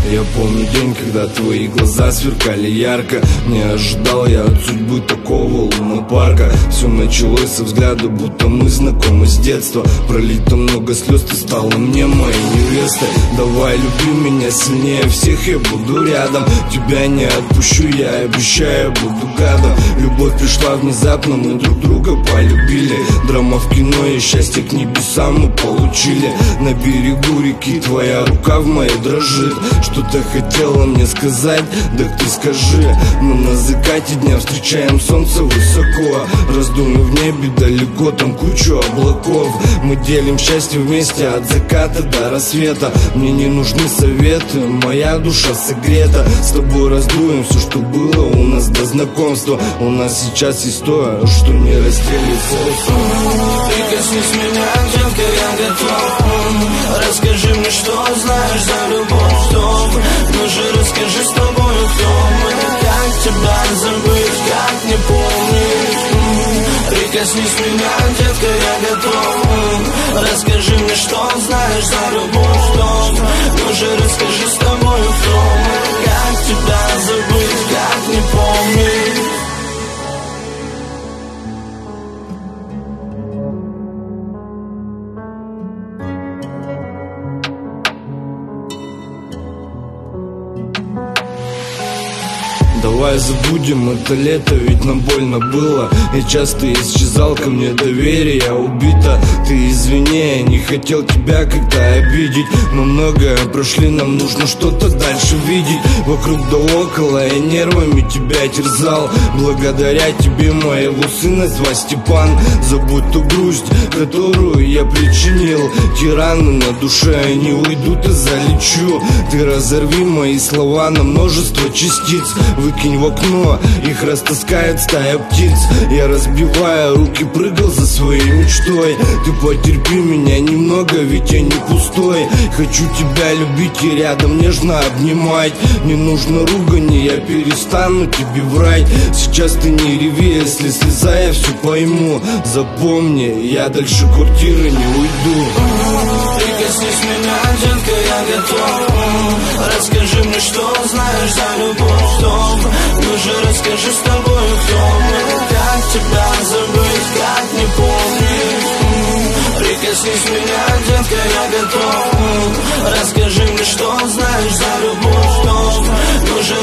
Я помню день, когда твои глаза сверкали ярко. Не ожидал я от судьбы такого лунопарка. Все началось со взгляда, будто мы знакомы с детства. Пролито много слез, ты стала мне моей невестой. Давай, люби меня сильнее всех, я буду рядом. Тебя не отпущу, я обещаю, буду гадом. Любовь пришла внезапно, мы друг друга полюбили. Драма в кино и счастье к небесам мы получили. На берегу реки твоя рука в моей дрожит. Что-то хотела мне сказать, так ты скажи. Мы на закате дня встречаем солнце высоко. Раздумы в небе далеко, там кучу облаков. Мы делим счастье вместе от заката до рассвета. Мне не нужны советы, моя душа согрета. С тобой раздуем все, что было у нас до знакомства. У нас сейчас есть то, что не разделится. Прикоснись меня, детка, я готов. Расскажи мне, что знаешь за любовь, стоп. Ну же расскажи, с тобой кто мы. Как тебя забыть, как не помнить. Прикоснись меня, детка, я готов. Расскажи мне, что знаешь за любовь, стоп. Ну же расскажи, с тобой кто мы. Как тебя забыть, как не помнить. Давай забудем это лето, ведь нам больно было. И часто исчезал, ко мне доверие убито. Ты извини, я не хотел тебя как-то обидеть. Мы многое прошли, нам нужно что-то дальше видеть. Вокруг да около я нервами тебя терзал. Благодаря тебе моего сына звать Степан. Забудь ту грусть, которую я причинил. Те раны на душе, они уйдут и залечу. Ты разорви мои слова на множество частиц. Выкинь в окно, их растаскает стая птиц. Я разбивая руки, прыгал за своей мечтой. Ты потерпи меня немного, ведь я не пустой. Хочу тебя любить и рядом нежно обнимать. Не нужно ругани, я перестану тебе врать. Сейчас ты не реви, если слеза, я все пойму. Запомни, я дальше квартиры не уйду. Прикоснись меня, детка, я готов. Расскажи мне, что знаешь за любовь, стоп. Ну же расскажи, с тобой кто мы. Как тебя забыть, как не помнить. Прикоснись меня, детка, я готов. Расскажи мне, что знаешь за любовь, стоп. Ну же